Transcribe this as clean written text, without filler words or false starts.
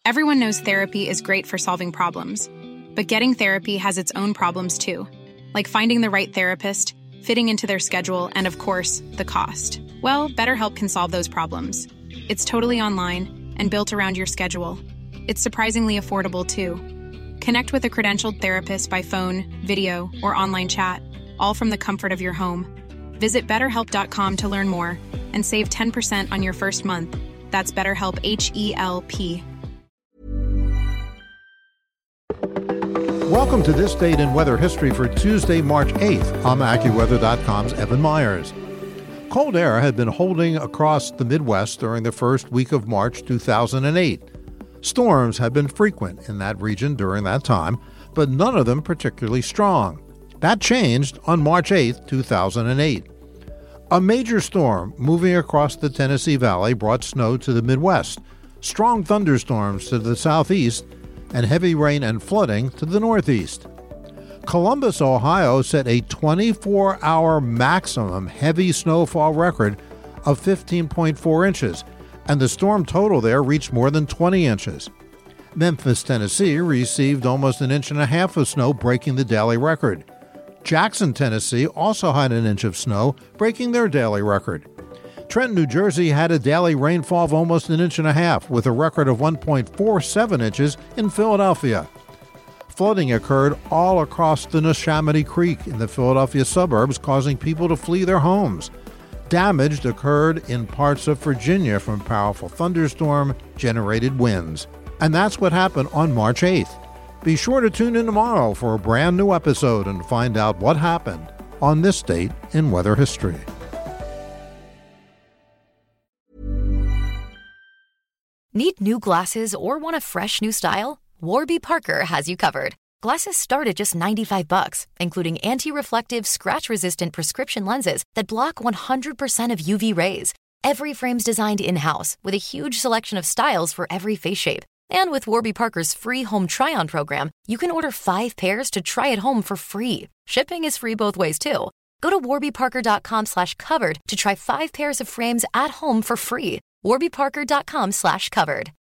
Everyone knows therapy is great for solving problems, but getting therapy has its own problems too, like finding the right therapist, fitting into their schedule, and of course, the cost. Well, BetterHelp can solve those problems. It's totally online and built around your schedule. It's surprisingly affordable too. Connect with a credentialed therapist by phone, video, or online chat, all from the comfort of your home. Visit BetterHelp.com to learn more and save 10% on your first month. That's BetterHelp, H-E-L-P. Welcome to This Date in Weather History for Tuesday, March 8th. I'm AccuWeather.com's Evan Myers. Cold air had been holding across the Midwest during the first week of March 2008. Storms had been frequent in that region during that time, but none of them particularly strong. That changed on March 8th, 2008. A major storm moving across the Tennessee Valley brought snow to the Midwest, strong thunderstorms to the southeast, and heavy rain and flooding to the northeast. Columbus, Ohio set a 24-hour maximum heavy snowfall record of 15.4 inches, and the storm total there reached more than 20 inches. Memphis, Tennessee received almost 1.5 inches of snow, breaking the daily record. Jackson, Tennessee also had 1 inch of snow, breaking their daily record. Trenton, New Jersey had a daily rainfall of almost 1.5 inches, with a record of 1.47 inches in Philadelphia. Flooding occurred all across the Neshaminy Creek in the Philadelphia suburbs, causing people to flee their homes. Damage occurred in parts of Virginia from powerful thunderstorm-generated winds. And that's what happened on March 8th. Be sure to tune in tomorrow for a brand new episode and find out what happened on this date in weather history. Need new glasses or want a fresh new style? Warby Parker has you covered. Glasses start at just $95, including anti-reflective, scratch-resistant prescription lenses that block 100% of UV rays. Every frame's designed in-house with a huge selection of styles for every face shape. And with Warby Parker's free home try-on program, you can order 5 pairs to try at home for free. Shipping is free both ways, too. Go to warbyparker.com/covered to try 5 pairs of frames at home for free. warbyparker.com/covered.